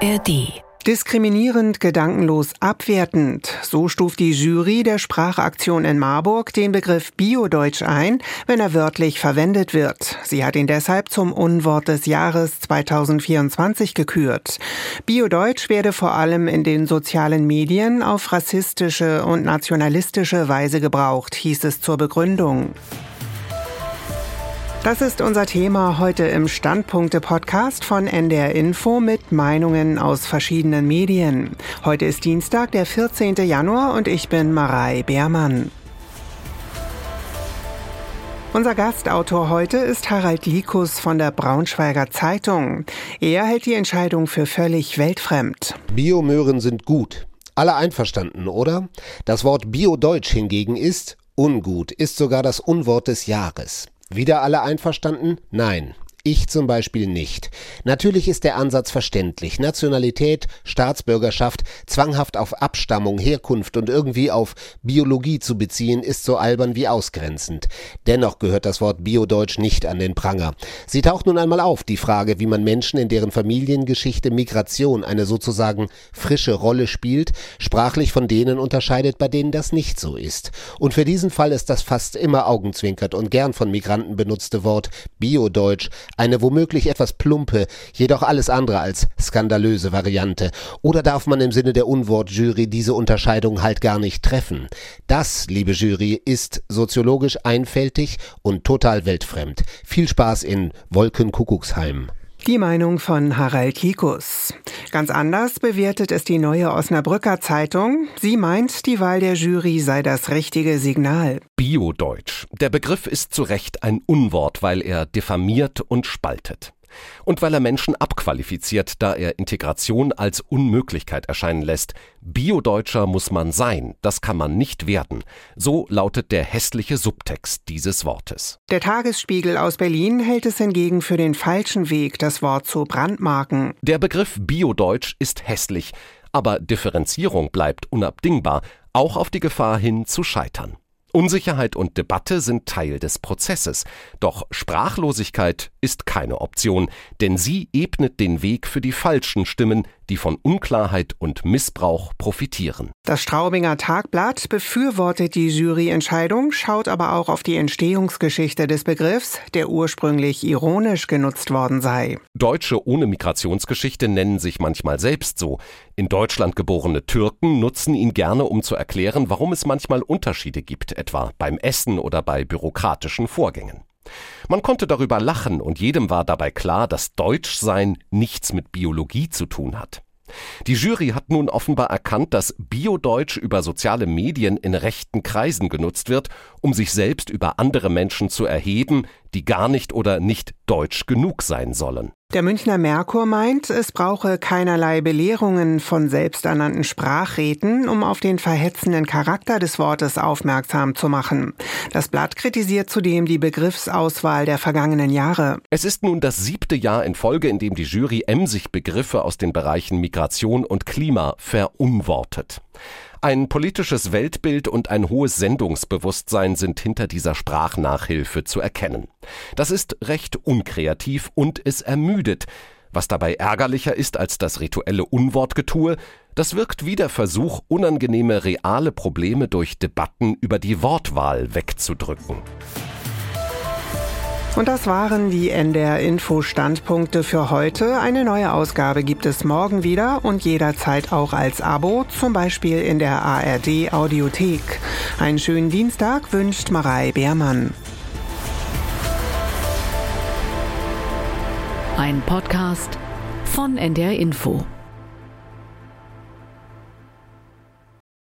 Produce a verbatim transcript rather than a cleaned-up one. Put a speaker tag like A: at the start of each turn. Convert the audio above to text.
A: R D.
B: Diskriminierend, gedankenlos, abwertend. So stuft die Jury der Sprachaktion in Marburg den Begriff Biodeutsch ein, wenn er wörtlich verwendet wird. Sie hat ihn deshalb zum Unwort des Jahres zweitausendvierundzwanzig gekürt. Biodeutsch werde vor allem in den sozialen Medien auf rassistische und nationalistische Weise gebraucht, hieß es zur Begründung. Das ist unser Thema heute im Standpunkte-Podcast von N D R Info mit Meinungen aus verschiedenen Medien. Heute ist Dienstag, der vierzehnten Januar und ich bin Marei Beermann. Unser Gastautor heute ist Harald Likus von der Braunschweiger Zeitung. Er hält die Entscheidung für völlig weltfremd.
C: Biomöhren sind gut. Alle einverstanden, oder? Das Wort Biodeutsch hingegen ist ungut, ist sogar das Unwort des Jahres. Wieder alle einverstanden? Nein. Ich zum Beispiel nicht. Natürlich ist der Ansatz verständlich. Nationalität, Staatsbürgerschaft, zwanghaft auf Abstammung, Herkunft und irgendwie auf Biologie zu beziehen, ist so albern wie ausgrenzend. Dennoch gehört das Wort Biodeutsch nicht an den Pranger. Sie taucht nun einmal auf, die Frage, wie man Menschen, in deren Familiengeschichte Migration eine sozusagen frische Rolle spielt, sprachlich von denen unterscheidet, bei denen das nicht so ist. Und für diesen Fall ist das fast immer augenzwinkert und gern von Migranten benutzte Wort Biodeutsch eine womöglich etwas plumpe, jedoch alles andere als skandalöse Variante. Oder darf man im Sinne der Unwortjury diese Unterscheidung halt gar nicht treffen? Das, liebe Jury, ist soziologisch einfältig und total weltfremd. Viel Spaß in Wolkenkuckucksheim.
B: Die Meinung von Harald Likus. Ganz anders bewertet es die Neue Osnabrücker Zeitung. Sie meint, die Wahl der Jury sei das richtige Signal.
D: Biodeutsch. Der Begriff ist zu Recht ein Unwort, weil er diffamiert und spaltet. Und weil er Menschen abqualifiziert, da er Integration als Unmöglichkeit erscheinen lässt. Biodeutscher muss man sein, das kann man nicht werden. So lautet der hässliche Subtext dieses Wortes.
B: Der Tagesspiegel aus Berlin hält es hingegen für den falschen Weg, das Wort zu brandmarken.
D: Der Begriff Biodeutsch ist hässlich, aber Differenzierung bleibt unabdingbar, auch auf die Gefahr hin zu scheitern. Unsicherheit und Debatte sind Teil des Prozesses. Doch Sprachlosigkeit ist keine Option, denn sie ebnet den Weg für die falschen Stimmen, die von Unklarheit und Missbrauch profitieren.
B: Das Straubinger Tagblatt befürwortet die Juryentscheidung, schaut aber auch auf die Entstehungsgeschichte des Begriffs, der ursprünglich ironisch genutzt worden sei.
D: Deutsche ohne Migrationsgeschichte nennen sich manchmal selbst so. In Deutschland geborene Türken nutzen ihn gerne, um zu erklären, warum es manchmal Unterschiede gibt, etwa beim Essen oder bei bürokratischen Vorgängen. Man konnte darüber lachen und jedem war dabei klar, dass Deutschsein nichts mit Biologie zu tun hat. Die Jury hat nun offenbar erkannt, dass Biodeutsch über soziale Medien in rechten Kreisen genutzt wird, um sich selbst über andere Menschen zu erheben, die gar nicht oder nicht deutsch genug sein sollen.
B: Der Münchner Merkur meint, es brauche keinerlei Belehrungen von selbsternannten Sprachräten, um auf den verhetzenden Charakter des Wortes aufmerksam zu machen. Das Blatt kritisiert zudem die Begriffsauswahl der vergangenen Jahre.
D: Es ist nun das siebte Jahr in Folge, in dem die Jury emsig Begriffe aus den Bereichen Migration und Klima verunwortet. Ein politisches Weltbild und ein hohes Sendungsbewusstsein sind hinter dieser Sprachnachhilfe zu erkennen. Das ist recht unkreativ und es ermüdet. Was dabei ärgerlicher ist als das rituelle Unwortgetue, das wirkt wie der Versuch, unangenehme reale Probleme durch Debatten über die Wortwahl wegzudrücken.
B: Und das waren die N D R Info Standpunkte für heute. Eine neue Ausgabe gibt es morgen wieder und jederzeit auch als Abo, zum Beispiel in der A R D Audiothek. Einen schönen Dienstag wünscht Marei Beermann.
A: Ein Podcast von N D R Info.